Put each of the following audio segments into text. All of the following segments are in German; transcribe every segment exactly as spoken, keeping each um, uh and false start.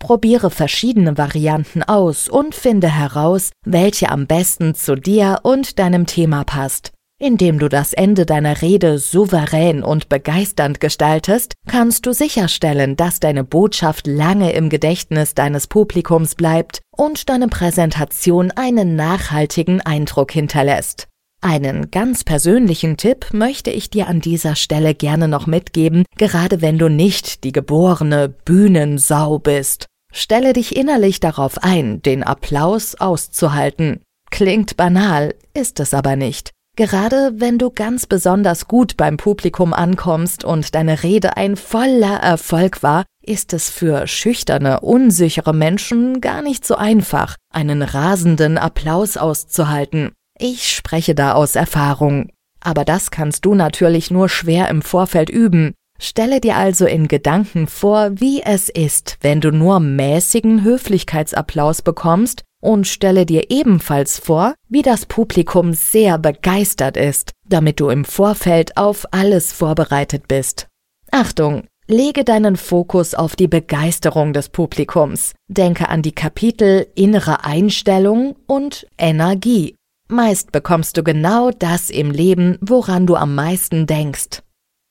Probiere verschiedene Varianten aus und finde heraus, welche am besten zu dir und deinem Thema passt. Indem du das Ende deiner Rede souverän und begeisternd gestaltest, kannst du sicherstellen, dass deine Botschaft lange im Gedächtnis deines Publikums bleibt und deine Präsentation einen nachhaltigen Eindruck hinterlässt. Einen ganz persönlichen Tipp möchte ich dir an dieser Stelle gerne noch mitgeben, gerade wenn du nicht die geborene Bühnensau bist. Stelle dich innerlich darauf ein, den Applaus auszuhalten. Klingt banal, ist es aber nicht. Gerade wenn du ganz besonders gut beim Publikum ankommst und deine Rede ein voller Erfolg war, ist es für schüchterne, unsichere Menschen gar nicht so einfach, einen rasenden Applaus auszuhalten. Ich spreche da aus Erfahrung. Aber das kannst du natürlich nur schwer im Vorfeld üben. Stelle dir also in Gedanken vor, wie es ist, wenn du nur mäßigen Höflichkeitsapplaus bekommst, und stelle dir ebenfalls vor, wie das Publikum sehr begeistert ist, damit du im Vorfeld auf alles vorbereitet bist. Achtung! Lege deinen Fokus auf die Begeisterung des Publikums. Denke an die Kapitel innere Einstellung und Energie. Meist bekommst du genau das im Leben, woran du am meisten denkst.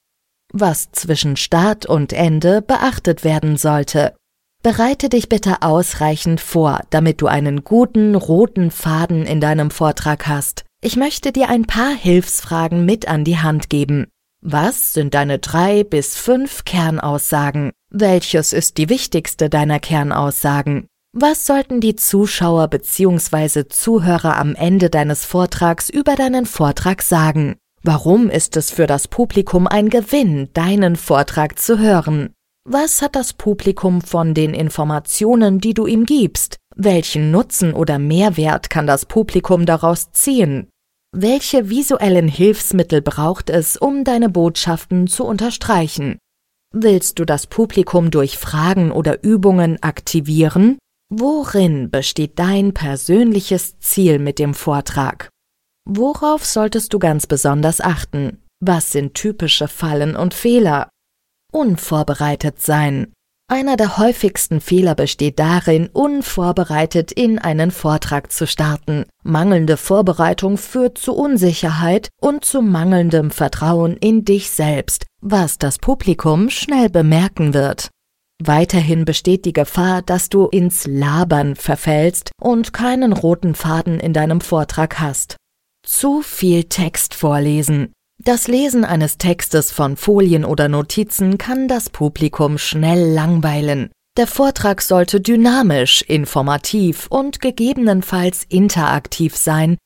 Was zwischen Start und Ende beachtet werden sollte. Bereite dich bitte ausreichend vor, damit du einen guten roten Faden in deinem Vortrag hast. Ich möchte dir ein paar Hilfsfragen mit an die Hand geben. Was sind deine drei bis fünf Kernaussagen? Welches ist die wichtigste deiner Kernaussagen? Was sollten die Zuschauer bzw. Zuhörer am Ende deines Vortrags über deinen Vortrag sagen? Warum ist es für das Publikum ein Gewinn, deinen Vortrag zu hören? Was hat das Publikum von den Informationen, die du ihm gibst? Welchen Nutzen oder Mehrwert kann das Publikum daraus ziehen? Welche visuellen Hilfsmittel braucht es, um deine Botschaften zu unterstreichen? Willst du das Publikum durch Fragen oder Übungen aktivieren? Worin besteht dein persönliches Ziel mit dem Vortrag? Worauf solltest du ganz besonders achten? Was sind typische Fallen und Fehler? Unvorbereitet sein. Einer der häufigsten Fehler besteht darin, unvorbereitet in einen Vortrag zu starten. Mangelnde Vorbereitung führt zu Unsicherheit und zu mangelndem Vertrauen in dich selbst, was das Publikum schnell bemerken wird. Weiterhin besteht die Gefahr, dass du ins Labern verfällst und keinen roten Faden in deinem Vortrag hast. Zu viel Text vorlesen. Das Lesen eines Textes von Folien oder Notizen kann das Publikum schnell langweilen. Der Vortrag sollte dynamisch, informativ und gegebenenfalls interaktiv sein,